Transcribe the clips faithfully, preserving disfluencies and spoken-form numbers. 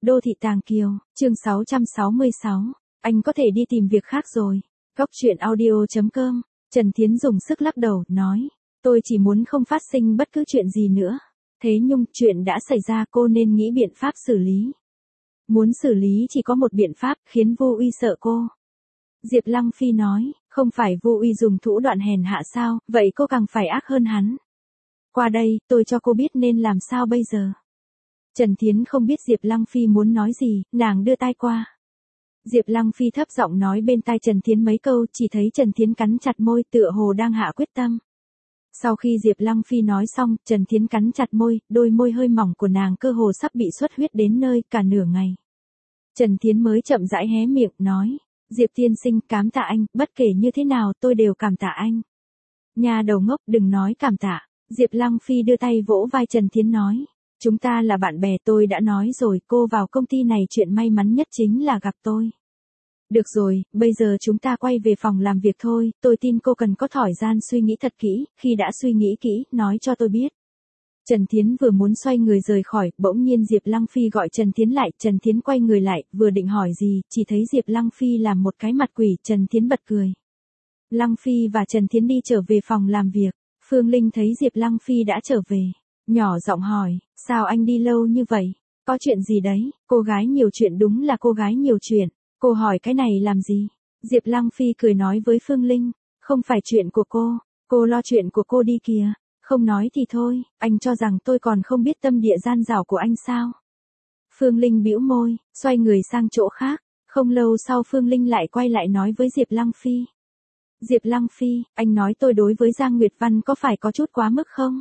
Đô thị Tàng Kiều, chương sáu trăm sáu mươi sáu. Anh có thể đi tìm việc khác rồi. Góc truyện audio chấm com. Trần Thiến dùng sức lắc đầu, nói. Tôi chỉ muốn không phát sinh bất cứ chuyện gì nữa. Thế nhưng, chuyện đã xảy ra, cô nên nghĩ biện pháp xử lý. Muốn xử lý chỉ có một biện pháp, khiến Vô Uy sợ cô. Diệp Lăng Phi nói, không phải Vô Uy dùng thủ đoạn hèn hạ sao, vậy cô càng phải ác hơn hắn. Qua đây, tôi cho cô biết nên làm sao bây giờ. Trần Thiến không biết Diệp Lăng Phi muốn nói gì, nàng đưa tai qua. Diệp Lăng Phi thấp giọng nói bên tai Trần Thiến mấy câu, chỉ thấy Trần Thiến cắn chặt môi, tựa hồ đang hạ quyết tâm. Sau khi Diệp Lăng Phi nói xong, Trần Thiến cắn chặt môi, đôi môi hơi mỏng của nàng cơ hồ sắp bị xuất huyết đến nơi, cả nửa ngày. Trần Thiến mới chậm rãi hé miệng, nói, Diệp tiên sinh, cảm tạ anh, bất kể như thế nào tôi đều cảm tạ anh. Nhà đầu ngốc, đừng nói cảm tạ. Diệp Lăng Phi đưa tay vỗ vai Trần Thiến nói, chúng ta là bạn bè, tôi đã nói rồi, cô vào công ty này chuyện may mắn nhất chính là gặp tôi. Được rồi, bây giờ chúng ta quay về phòng làm việc thôi, tôi tin cô cần có thỏi gian suy nghĩ thật kỹ, khi đã suy nghĩ kỹ, nói cho tôi biết. Trần Thiến vừa muốn xoay người rời khỏi, bỗng nhiên Diệp Lăng Phi gọi Trần Thiến lại, Trần Thiến quay người lại, vừa định hỏi gì, chỉ thấy Diệp Lăng Phi làm một cái mặt quỷ, Trần Thiến bật cười. Lăng Phi và Trần Thiến đi trở về phòng làm việc, Phương Linh thấy Diệp Lăng Phi đã trở về, nhỏ giọng hỏi, sao anh đi lâu như vậy, có chuyện gì đấy, cô gái nhiều chuyện đúng là cô gái nhiều chuyện, cô hỏi cái này làm gì, Diệp Lăng Phi cười nói với Phương Linh, không phải chuyện của cô, cô lo chuyện của cô đi kìa. Không nói thì thôi, anh cho rằng tôi còn không biết tâm địa gian dảo của anh sao? Phương Linh bĩu môi, xoay người sang chỗ khác, không lâu sau Phương Linh lại quay lại nói với Diệp Lăng Phi. Diệp Lăng Phi, anh nói tôi đối với Giang Nguyệt Văn có phải có chút quá mức không?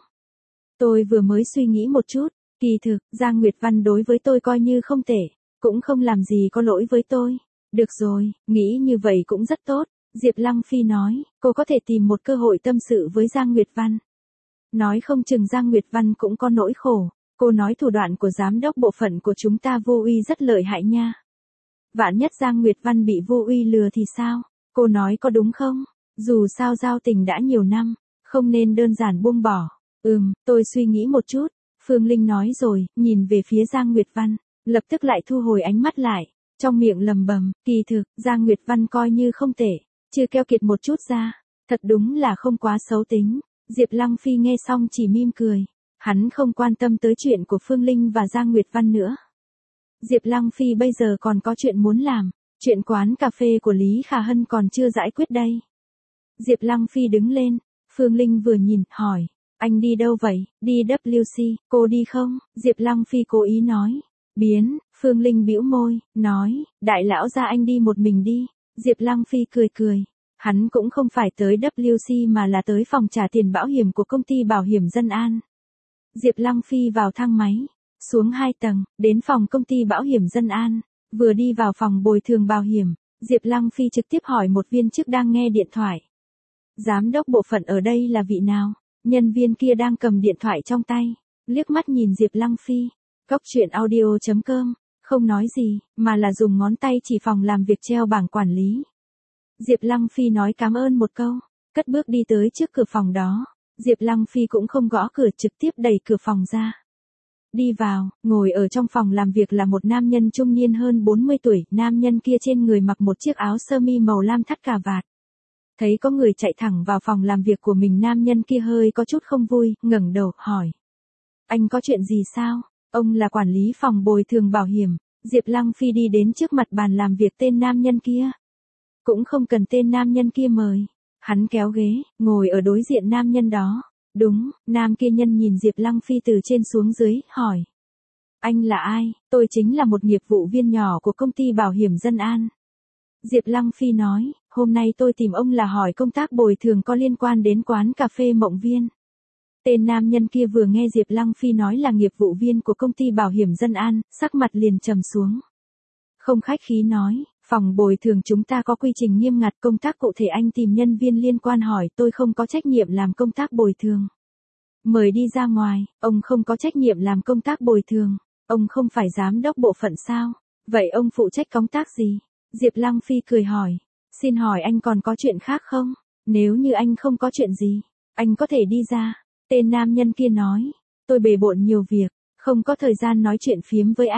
Tôi vừa mới suy nghĩ một chút, kỳ thực, Giang Nguyệt Văn đối với tôi coi như không tệ, cũng không làm gì có lỗi với tôi. Được rồi, nghĩ như vậy cũng rất tốt, Diệp Lăng Phi nói, cô có thể tìm một cơ hội tâm sự với Giang Nguyệt Văn. Nói không chừng Giang Nguyệt Văn cũng có nỗi khổ, cô nói thủ đoạn của giám đốc bộ phận của chúng ta Vô Uy rất lợi hại nha. Vạn nhất Giang Nguyệt Văn bị Vô Uy lừa thì sao, cô nói có đúng không? Dù sao giao tình đã nhiều năm, không nên đơn giản buông bỏ. Ừm, tôi suy nghĩ một chút, Phương Linh nói rồi, nhìn về phía Giang Nguyệt Văn, lập tức lại thu hồi ánh mắt lại, trong miệng lầm bầm, kỳ thực, Giang Nguyệt Văn coi như không tệ, chưa keo kiệt một chút ra, thật đúng là không quá xấu tính. Diệp Lăng Phi nghe xong chỉ mỉm cười, hắn không quan tâm tới chuyện của Phương Linh và Giang Nguyệt Văn nữa. Diệp Lăng Phi bây giờ còn có chuyện muốn làm, chuyện quán cà phê của Lý Khả Hân còn chưa giải quyết đây. Diệp Lăng Phi đứng lên, Phương Linh vừa nhìn, hỏi, anh đi đâu vậy, đi W C, cô đi không? Diệp Lăng Phi cố ý nói, biến, Phương Linh bĩu môi, nói, đại lão gia anh đi một mình đi, Diệp Lăng Phi cười cười. Hắn cũng không phải tới W C mà là tới phòng trả tiền bảo hiểm của công ty bảo hiểm Dân An. Diệp Lăng Phi vào thang máy, xuống hai tầng, đến phòng công ty bảo hiểm Dân An, vừa đi vào phòng bồi thường bảo hiểm, Diệp Lăng Phi trực tiếp hỏi một viên chức đang nghe điện thoại. Giám đốc bộ phận ở đây là vị nào? Nhân viên kia đang cầm điện thoại trong tay, liếc mắt nhìn Diệp Lăng Phi. Góc truyện audio chấm com, không nói gì, mà là dùng ngón tay chỉ phòng làm việc treo bảng quản lý. Diệp Lăng Phi nói cảm ơn một câu, cất bước đi tới trước cửa phòng đó. Diệp Lăng Phi cũng không gõ cửa, trực tiếp đẩy cửa phòng ra. Đi vào, ngồi ở trong phòng làm việc là một nam nhân trung niên hơn bốn mươi tuổi, nam nhân kia trên người mặc một chiếc áo sơ mi màu lam thắt cà vạt. Thấy có người chạy thẳng vào phòng làm việc của mình, nam nhân kia hơi có chút không vui, ngẩng đầu, hỏi. Anh có chuyện gì sao? Ông là quản lý phòng bồi thường bảo hiểm. Diệp Lăng Phi đi đến trước mặt bàn làm việc tên nam nhân kia. Cũng không cần tên nam nhân kia mời. Hắn kéo ghế, ngồi ở đối diện nam nhân đó. Đúng, nam kia nhân nhìn Diệp Lăng Phi từ trên xuống dưới, hỏi. Anh là ai? Tôi chính là một nghiệp vụ viên nhỏ của công ty bảo hiểm Dân An. Diệp Lăng Phi nói, hôm nay tôi tìm ông là hỏi công tác bồi thường có liên quan đến quán cà phê Mộng Viên. Tên nam nhân kia vừa nghe Diệp Lăng Phi nói là nghiệp vụ viên của công ty bảo hiểm Dân An, sắc mặt liền trầm xuống. Không khách khí nói, phòng bồi thường chúng ta có quy trình nghiêm ngặt, công tác cụ thể anh tìm nhân viên liên quan hỏi, tôi không có trách nhiệm làm công tác bồi thường. Mời đi ra ngoài, ông không có trách nhiệm làm công tác bồi thường, ông không phải giám đốc bộ phận sao? Vậy ông phụ trách công tác gì? Diệp Lăng Phi cười hỏi, xin hỏi anh còn có chuyện khác không? Nếu như anh không có chuyện gì, anh có thể đi ra. Tên nam nhân kia nói, tôi bề bộn nhiều việc, không có thời gian nói chuyện phiếm với anh.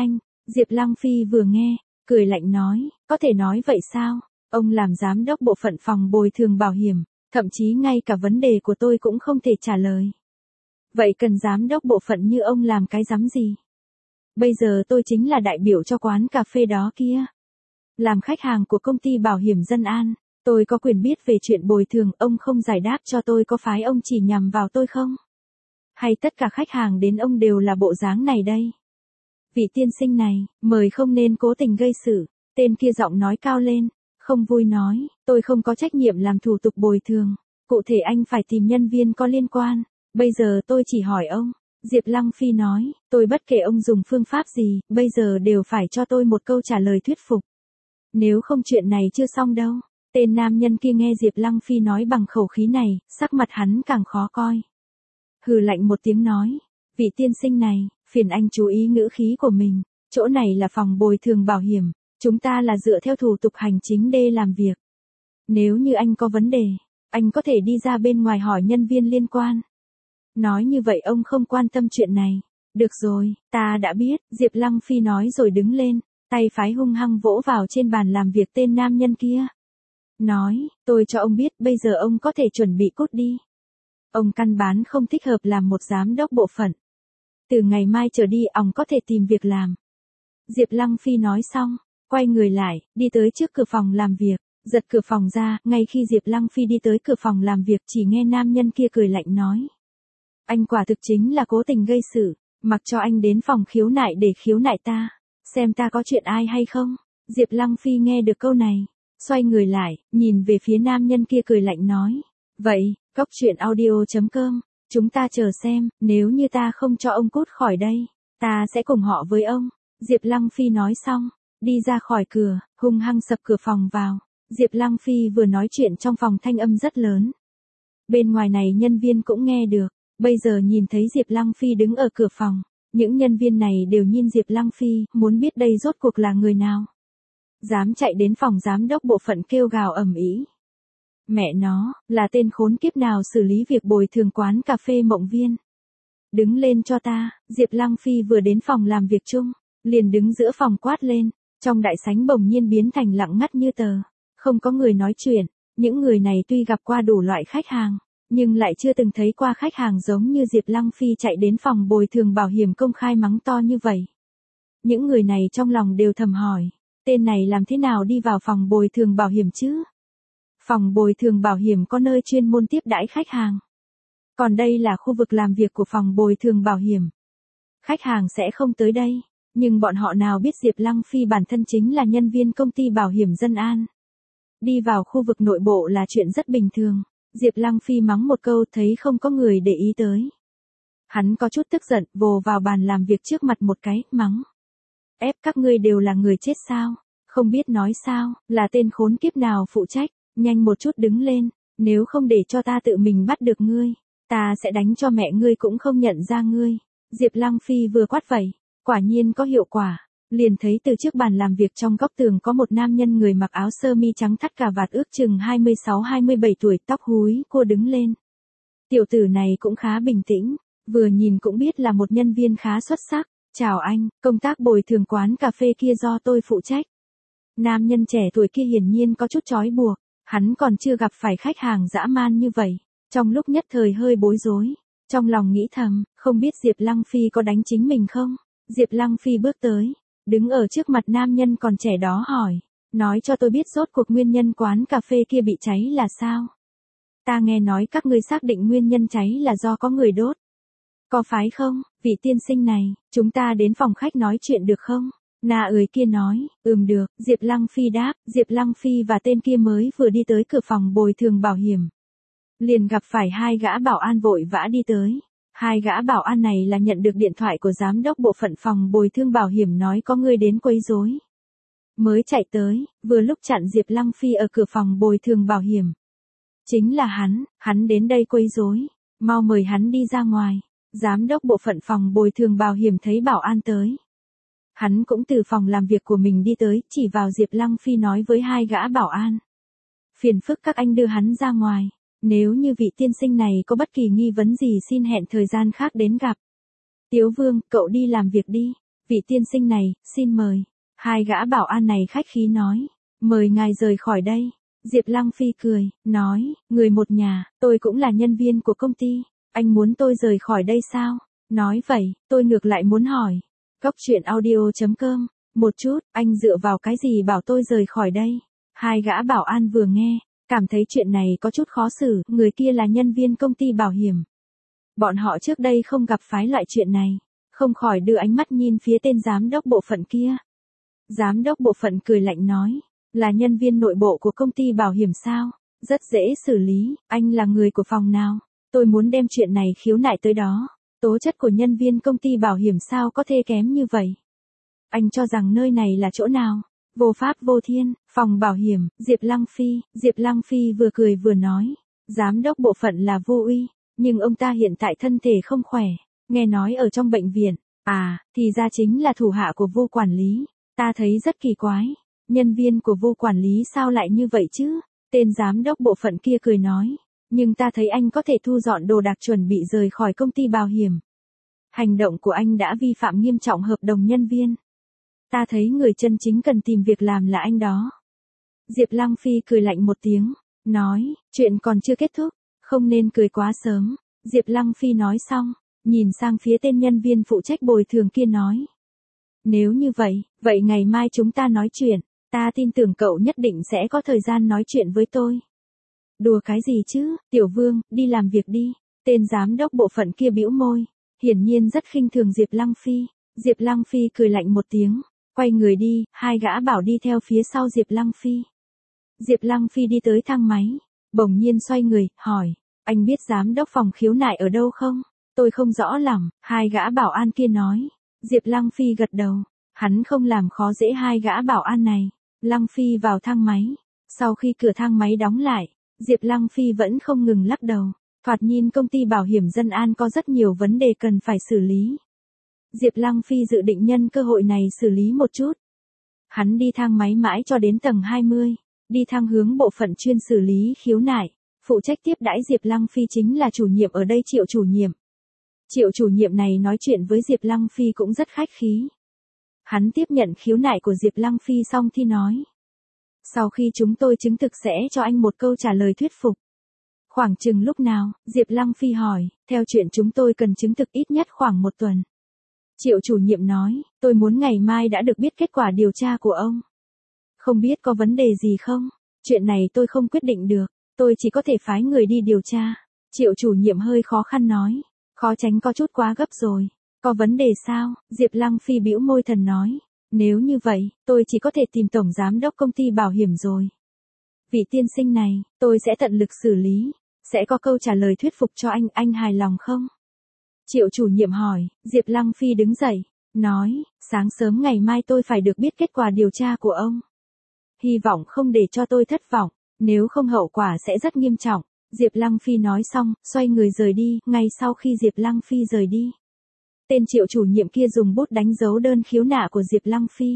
Diệp Lăng Phi vừa nghe, cười lạnh nói, có thể nói vậy sao? Ông làm giám đốc bộ phận phòng bồi thường bảo hiểm, thậm chí ngay cả vấn đề của tôi cũng không thể trả lời. Vậy cần giám đốc bộ phận như ông làm cái rắm gì? Bây giờ tôi chính là đại biểu cho quán cà phê đó kia. Làm khách hàng của công ty bảo hiểm Dân An, tôi có quyền biết về chuyện bồi thường, ông không giải đáp cho tôi có phái ông chỉ nhằm vào tôi không? Hay tất cả khách hàng đến ông đều là bộ dáng này đây? Vị tiên sinh này, mời không nên cố tình gây sự. Tên kia giọng nói cao lên, không vui nói, tôi không có trách nhiệm làm thủ tục bồi thường. Cụ thể anh phải tìm nhân viên có liên quan. Bây giờ tôi chỉ hỏi ông. Diệp Lăng Phi nói, tôi bất kể ông dùng phương pháp gì, bây giờ đều phải cho tôi một câu trả lời thuyết phục. Nếu không chuyện này chưa xong đâu. Tên nam nhân kia nghe Diệp Lăng Phi nói bằng khẩu khí này, sắc mặt hắn càng khó coi. Hừ lạnh một tiếng nói, vị tiên sinh này, phiền anh chú ý ngữ khí của mình, chỗ này là phòng bồi thường bảo hiểm, chúng ta là dựa theo thủ tục hành chính để làm việc. Nếu như anh có vấn đề, anh có thể đi ra bên ngoài hỏi nhân viên liên quan. Nói như vậy ông không quan tâm chuyện này. Được rồi, ta đã biết, Diệp Lăng Phi nói rồi đứng lên, tay phái hung hăng vỗ vào trên bàn làm việc tên nam nhân kia. Nói, tôi cho ông biết bây giờ ông có thể chuẩn bị cút đi. Ông căn bản không thích hợp làm một giám đốc bộ phận. Từ ngày mai trở đi ông có thể tìm việc làm. Diệp Lăng Phi nói xong, quay người lại, đi tới trước cửa phòng làm việc, giật cửa phòng ra, ngay khi Diệp Lăng Phi đi tới cửa phòng làm việc chỉ nghe nam nhân kia cười lạnh nói. Anh quả thực chính là cố tình gây sự, mặc cho anh đến phòng khiếu nại để khiếu nại ta, xem ta có chuyện ai hay không. Diệp Lăng Phi nghe được câu này, xoay người lại, nhìn về phía nam nhân kia cười lạnh nói. Vậy, Cốc Truyện Audio chấm com, chúng ta chờ xem, nếu như ta không cho ông cút khỏi đây, ta sẽ cùng họ với ông. Diệp Lăng Phi nói xong, đi ra khỏi cửa, hung hăng sập cửa phòng vào. Diệp Lăng Phi vừa nói chuyện trong phòng thanh âm rất lớn. Bên ngoài này nhân viên cũng nghe được, bây giờ nhìn thấy Diệp Lăng Phi đứng ở cửa phòng, những nhân viên này đều nhìn Diệp Lăng Phi, muốn biết đây rốt cuộc là người nào. Dám chạy đến phòng giám đốc bộ phận kêu gào ầm ĩ. Mẹ nó, là tên khốn kiếp nào xử lý việc bồi thường quán cà phê Mộng Viên. Đứng lên cho ta, Diệp Lăng Phi vừa đến phòng làm việc chung, liền đứng giữa phòng quát lên, trong đại sảnh bỗng nhiên biến thành lặng ngắt như tờ, không có người nói chuyện, những người này tuy gặp qua đủ loại khách hàng, nhưng lại chưa từng thấy qua khách hàng giống như Diệp Lăng Phi chạy đến phòng bồi thường bảo hiểm công khai mắng to như vậy. Những người này trong lòng đều thầm hỏi, tên này làm thế nào đi vào phòng bồi thường bảo hiểm chứ? Phòng bồi thường bảo hiểm có nơi chuyên môn tiếp đãi khách hàng. Còn đây là khu vực làm việc của phòng bồi thường bảo hiểm. Khách hàng sẽ không tới đây, nhưng bọn họ nào biết Diệp Lăng Phi bản thân chính là nhân viên công ty bảo hiểm Dân An. Đi vào khu vực nội bộ là chuyện rất bình thường. Diệp Lăng Phi mắng một câu thấy không có người để ý tới. Hắn có chút tức giận, vồ vào bàn làm việc trước mặt một cái, mắng. Ép các ngươi đều là người chết sao? Không biết nói sao, là tên khốn kiếp nào phụ trách, nhanh một chút đứng lên, nếu không để cho ta tự mình bắt được ngươi, ta sẽ đánh cho mẹ ngươi cũng không nhận ra ngươi. Diệp Lăng Phi vừa quát vậy, quả nhiên có hiệu quả. Liền thấy từ trước bàn làm việc trong góc tường có một nam nhân người mặc áo sơ mi trắng thắt cà vạt ước chừng hai mươi sáu hai mươi bảy tuổi, tóc húi cô đứng lên. Tiểu tử này cũng khá bình tĩnh, vừa nhìn cũng biết là một nhân viên khá xuất sắc. Chào anh, công tác bồi thường quán cà phê kia do tôi phụ trách. Nam nhân trẻ tuổi kia hiển nhiên có chút trói buộc, hắn còn chưa gặp phải khách hàng dã man như vậy, trong lúc nhất thời hơi bối rối, trong lòng nghĩ thầm, không biết Diệp Lăng Phi có đánh chính mình không? Diệp Lăng Phi bước tới, đứng ở trước mặt nam nhân còn trẻ đó hỏi, nói cho tôi biết rốt cuộc nguyên nhân quán cà phê kia bị cháy là sao? Ta nghe nói các ngươi xác định nguyên nhân cháy là do có người đốt. Có phải không, vị tiên sinh này, chúng ta đến phòng khách nói chuyện được không? Na ơi kia nói, ừm được, Diệp Lăng Phi đáp, Diệp Lăng Phi và tên kia mới vừa đi tới cửa phòng bồi thường bảo hiểm. Liền gặp phải hai gã bảo an vội vã đi tới. Hai gã bảo an này là nhận được điện thoại của giám đốc bộ phận phòng bồi thường bảo hiểm nói có người đến quấy rối. Mới chạy tới, vừa lúc chặn Diệp Lăng Phi ở cửa phòng bồi thường bảo hiểm. Chính là hắn, hắn đến đây quấy rối, mau mời hắn đi ra ngoài. Giám đốc bộ phận phòng bồi thường bảo hiểm thấy bảo an tới. Hắn cũng từ phòng làm việc của mình đi tới, chỉ vào Diệp Lăng Phi nói với hai gã bảo an. Phiền phức các anh đưa hắn ra ngoài, nếu như vị tiên sinh này có bất kỳ nghi vấn gì xin hẹn thời gian khác đến gặp. Tiếu Vương, cậu đi làm việc đi. Vị tiên sinh này, xin mời. Hai gã bảo an này khách khí nói. Mời ngài rời khỏi đây. Diệp Lăng Phi cười, nói, người một nhà, tôi cũng là nhân viên của công ty. Anh muốn tôi rời khỏi đây sao? Nói vậy, tôi ngược lại muốn hỏi. Cốc truyện audio chấm com. Một chút, anh dựa vào cái gì bảo tôi rời khỏi đây? Hai gã bảo an vừa nghe, cảm thấy chuyện này có chút khó xử, người kia là nhân viên công ty bảo hiểm. Bọn họ trước đây không gặp phải loại chuyện này, không khỏi đưa ánh mắt nhìn phía tên giám đốc bộ phận kia. Giám đốc bộ phận cười lạnh nói, là nhân viên nội bộ của công ty bảo hiểm sao? Rất dễ xử lý, anh là người của phòng nào? Tôi muốn đem chuyện này khiếu nại tới đó. Tố chất của nhân viên công ty bảo hiểm sao có thể kém như vậy? Anh cho rằng nơi này là chỗ nào? Vô pháp vô thiên, phòng bảo hiểm, Diệp Lăng Phi. Diệp Lăng Phi vừa cười vừa nói, giám đốc bộ phận là Vô Uy, nhưng ông ta hiện tại thân thể không khỏe, nghe nói ở trong bệnh viện. À, thì ra chính là thủ hạ của Vô quản lý. Ta thấy rất kỳ quái, nhân viên của Vô quản lý sao lại như vậy chứ? Tên giám đốc bộ phận kia cười nói, nhưng ta thấy anh có thể thu dọn đồ đạc chuẩn bị rời khỏi công ty bảo hiểm. Hành động của anh đã vi phạm nghiêm trọng hợp đồng nhân viên. Ta thấy người chân chính cần tìm việc làm là anh đó. Diệp Lăng Phi cười lạnh một tiếng, nói, chuyện còn chưa kết thúc, không nên cười quá sớm. Diệp Lăng Phi nói xong, nhìn sang phía tên nhân viên phụ trách bồi thường kia nói. Nếu như vậy, vậy ngày mai chúng ta nói chuyện, ta tin tưởng cậu nhất định sẽ có thời gian nói chuyện với tôi. Đùa cái gì chứ, Tiểu Vương, đi làm việc đi. Tên giám đốc bộ phận kia bĩu môi, hiển nhiên rất khinh thường Diệp Lăng Phi. Diệp Lăng Phi cười lạnh một tiếng, quay người đi, hai gã bảo đi theo phía sau Diệp Lăng Phi. Diệp Lăng Phi đi tới thang máy, bỗng nhiên xoay người, hỏi, anh biết giám đốc phòng khiếu nại ở đâu không? Tôi không rõ lắm, hai gã bảo an kia nói. Diệp Lăng Phi gật đầu, hắn không làm khó dễ hai gã bảo an này. Lăng Phi vào thang máy, sau khi cửa thang máy đóng lại, Diệp Lăng Phi vẫn không ngừng lắc đầu, thoạt nhìn công ty bảo hiểm Dân An có rất nhiều vấn đề cần phải xử lý. Diệp Lăng Phi dự định nhân cơ hội này xử lý một chút. Hắn đi thang máy mãi cho đến tầng hai mươi, đi thang hướng bộ phận chuyên xử lý khiếu nại, phụ trách tiếp đãi Diệp Lăng Phi chính là chủ nhiệm ở đây Triệu chủ nhiệm. Triệu chủ nhiệm này nói chuyện với Diệp Lăng Phi cũng rất khách khí. Hắn tiếp nhận khiếu nại của Diệp Lăng Phi xong thì nói. Sau khi chúng tôi chứng thực sẽ cho anh một câu trả lời thuyết phục. Khoảng chừng lúc nào, Diệp Lăng Phi hỏi, theo chuyện chúng tôi cần chứng thực ít nhất khoảng một tuần. Triệu chủ nhiệm nói, tôi muốn ngày mai đã được biết kết quả điều tra của ông. Không biết có vấn đề gì không? Chuyện này tôi không quyết định được, tôi chỉ có thể phái người đi điều tra. Triệu chủ nhiệm hơi khó khăn nói, khó tránh có chút quá gấp rồi. Có vấn đề sao? Diệp Lăng Phi bĩu môi thần nói, nếu như vậy, tôi chỉ có thể tìm tổng giám đốc công ty bảo hiểm rồi. Vị tiên sinh này, tôi sẽ tận lực xử lý, sẽ có câu trả lời thuyết phục cho anh, anh hài lòng không? Triệu chủ nhiệm hỏi, Diệp Lăng Phi đứng dậy, nói, sáng sớm ngày mai tôi phải được biết kết quả điều tra của ông. Hy vọng không để cho tôi thất vọng, nếu không hậu quả sẽ rất nghiêm trọng. Diệp Lăng Phi nói xong, xoay người rời đi, ngay sau khi Diệp Lăng Phi rời đi. Tên Triệu chủ nhiệm kia dùng bút đánh dấu đơn khiếu nại của Diệp Lăng Phi.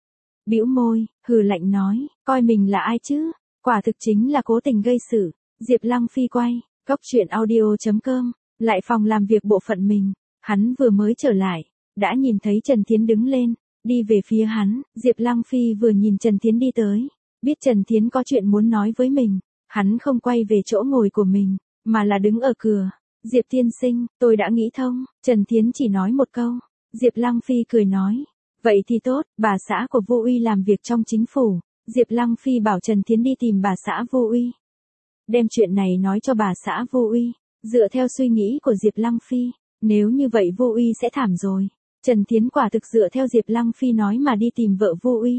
Bĩu môi, hừ lạnh nói, coi mình là ai chứ, quả thực chính là cố tình gây sự. Diệp Lăng Phi quay, cốc truyện audio chấm com, lại phòng làm việc bộ phận mình, hắn vừa mới trở lại, đã nhìn thấy Trần Thiến đứng lên, đi về phía hắn. Diệp Lăng Phi vừa nhìn Trần Thiến đi tới, biết Trần Thiến có chuyện muốn nói với mình, hắn không quay về chỗ ngồi của mình, mà là đứng ở cửa. Diệp tiên sinh, tôi đã nghĩ thông. Trần Thiến chỉ nói một câu. Diệp Lăng Phi cười nói, vậy thì tốt, bà xã của Vô Uy làm việc trong chính phủ. Diệp Lăng Phi bảo Trần Thiến đi tìm bà xã Vô Uy, đem chuyện này nói cho bà xã Vô Uy. Dựa theo suy nghĩ của Diệp Lăng Phi, nếu như vậy Vô Uy sẽ thảm rồi. Trần Thiến quả thực dựa theo Diệp Lăng Phi nói mà đi tìm vợ Vô Uy.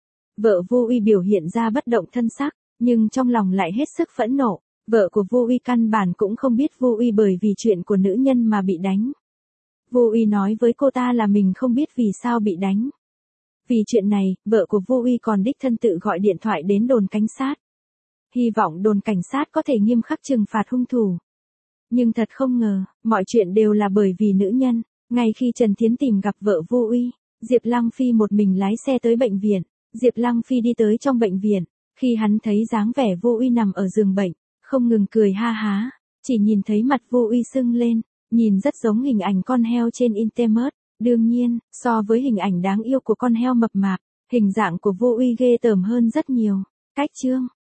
Vợ Vô Uy biểu hiện ra bất động thân sắc, nhưng trong lòng lại hết sức phẫn nộ. Vợ của Vô Uy căn bản cũng không biết Vô Uy bởi vì chuyện của nữ nhân mà bị đánh. Vô Uy nói với cô ta là mình không biết vì sao bị đánh. Vì chuyện này, vợ của Vô Uy còn đích thân tự gọi điện thoại đến đồn cảnh sát. Hy vọng đồn cảnh sát có thể nghiêm khắc trừng phạt hung thủ. Nhưng thật không ngờ, mọi chuyện đều là bởi vì nữ nhân. Ngay khi Trần Thiến tìm gặp vợ Vô Uy, Diệp Lăng Phi một mình lái xe tới bệnh viện. Diệp Lăng Phi đi tới trong bệnh viện, khi hắn thấy dáng vẻ Vô Uy nằm ở giường bệnh, không ngừng cười ha há, chỉ nhìn thấy mặt Vô Uy sưng lên, nhìn rất giống hình ảnh con heo trên internet. Đương nhiên, so với hình ảnh đáng yêu của con heo mập mạp, hình dạng của Vô Uy ghê tởm hơn rất nhiều. Cách chương